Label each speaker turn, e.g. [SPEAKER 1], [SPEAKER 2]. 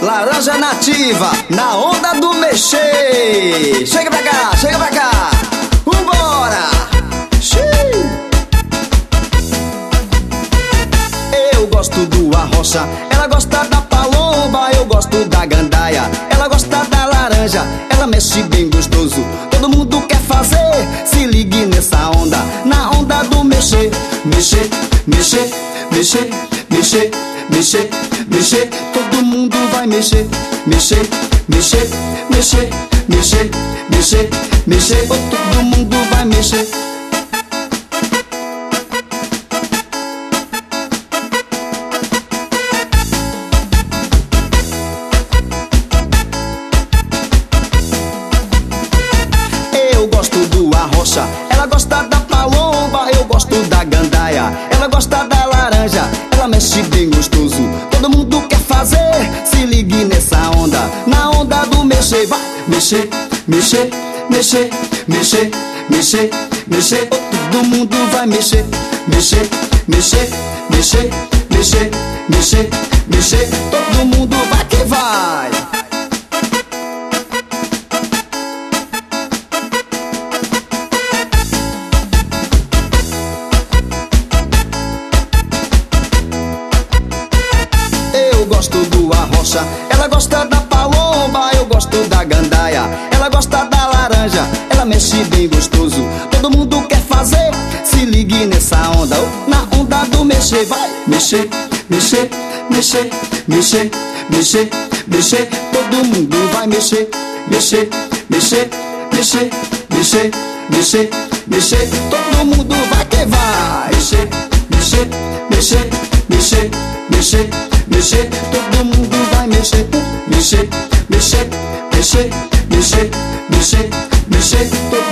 [SPEAKER 1] Laranja nativa, na onda do mexer. Chega pra cá, chega pra cá. Vambora. Eu gosto do arrocha, ela gosta da palomba. Eu gosto da gandaia, ela gosta da laranja. Ela mexe bem gostoso, todo mundo quer fazer. Se ligue nessa onda, na onda do mexer. Mexer, mexer, mexer, mexer, mexer, mexer. Todo mundo vai mexer. Mexer, mexer, mexer, mexer, mexer, mexer. Todo mundo vai mexer. Eu gosto do arrocha, ela gosta da palomba. Eu gosto da gandaia, ela gosta da laranja. Ela mexe bem gostoso, todo mundo quer fazer. Se ligue nessa onda, na onda do mexer. Vai mexer, mexer, mexer, mexer, mexer, mexer. Todo mundo vai mexer. Mexer, mexer, mexer, mexer, mexer, mexer. Todo mundo vai que vai. Eu gosto do arrocha, ela gosta da palomba. Eu gosto da gandaia, ela gosta da laranja. Ela mexe bem gostoso, todo mundo quer fazer. Se ligue nessa onda, na onda do mexer. Vai mexer, mexer, mexer, mexer, mexer, mexer. Todo mundo vai mexer. Mexer, mexer, mexer, mexer, mexer, mexer. Todo mundo vai que vai. Mexer, mexer, mexer, mexer, mexer, mexer. Todo mundo vai mexer. Mexer, mexer, mexer, mexer, mexer, mexer.